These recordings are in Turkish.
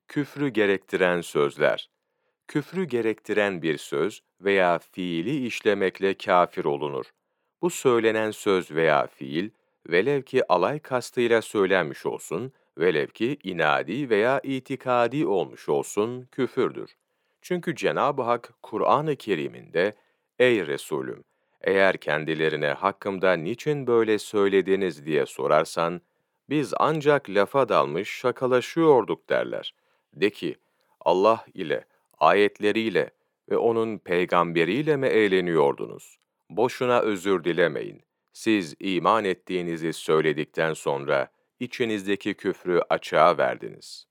Küfrü gerektiren sözler. Küfrü gerektiren bir söz veya fiili işlemekle kafir olunur. Bu söylenen söz veya fiil, velev ki alay kastıyla söylenmiş olsun, velev ki inadi veya itikadi olmuş olsun, küfürdür. Çünkü Cenab-ı Hak Kur'an-ı Kerim'inde, "Ey Resulüm, eğer kendilerine hakkımda niçin böyle söylediniz diye sorarsan, biz ancak lafa dalmış şakalaşıyorduk derler. De ki, Allah ile, ayetleriyle ve onun peygamberiyle mi eğleniyordunuz? Boşuna özür dilemeyin. Siz iman ettiğinizi söyledikten sonra içinizdeki küfrü açığa verdiniz."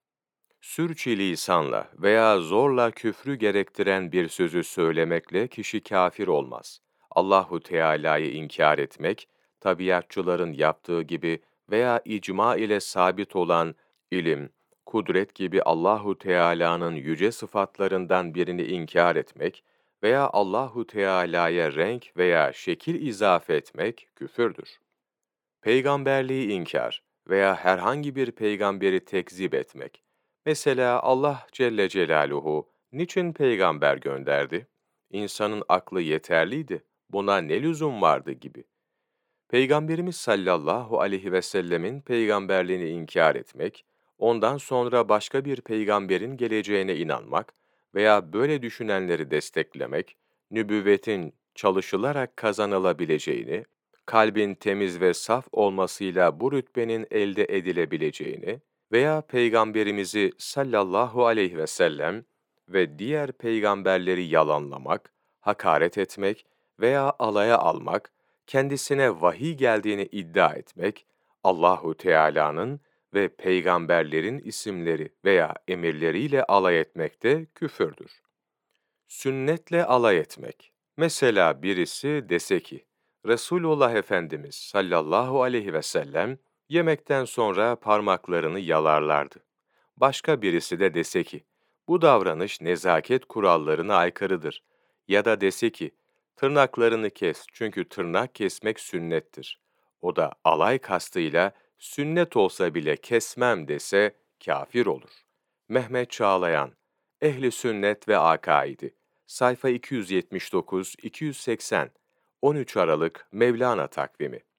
Sürçülisanla veya zorla küfrü gerektiren bir sözü söylemekle kişi kafir olmaz. Allahu Teala'yı inkar etmek, tabiatçıların yaptığı gibi veya icma ile sabit olan ilim, kudret gibi Allahu Teala'nın yüce sıfatlarından birini inkar etmek veya Allahu Teala'ya renk veya şekil izafe etmek küfürdür. Peygamberliği inkar veya herhangi bir peygamberi tekzip etmek. Mesela Allah Celle Celaluhu niçin peygamber gönderdi? İnsanın aklı yeterliydi, buna ne lüzum vardı gibi. Peygamberimiz sallallahu aleyhi ve sellemin peygamberliğini inkar etmek, ondan sonra başka bir peygamberin geleceğine inanmak veya böyle düşünenleri desteklemek, nübüvvetin çalışılarak kazanılabileceğini, kalbin temiz ve saf olmasıyla bu rütbenin elde edilebileceğini veya Peygamberimizi sallallahu aleyhi ve sellem ve diğer peygamberleri yalanlamak, hakaret etmek veya alaya almak, kendisine vahiy geldiğini iddia etmek, Allahu Teala'nın ve peygamberlerin isimleri veya emirleriyle alay etmek de küfürdür. Sünnetle alay etmek. Mesela birisi dese ki, Resulullah Efendimiz sallallahu aleyhi ve sellem yemekten sonra parmaklarını yalarlardı. Başka birisi de dese ki, bu davranış nezaket kurallarına aykırıdır. Ya da dese ki, tırnaklarını kes çünkü tırnak kesmek sünnettir. O da alay kastıyla sünnet olsa bile kesmem dese kafir olur. Mehmet Çağlayan, Ehli Sünnet ve Akaidi, sayfa 279-280, 13 Aralık Mevlana takvimi.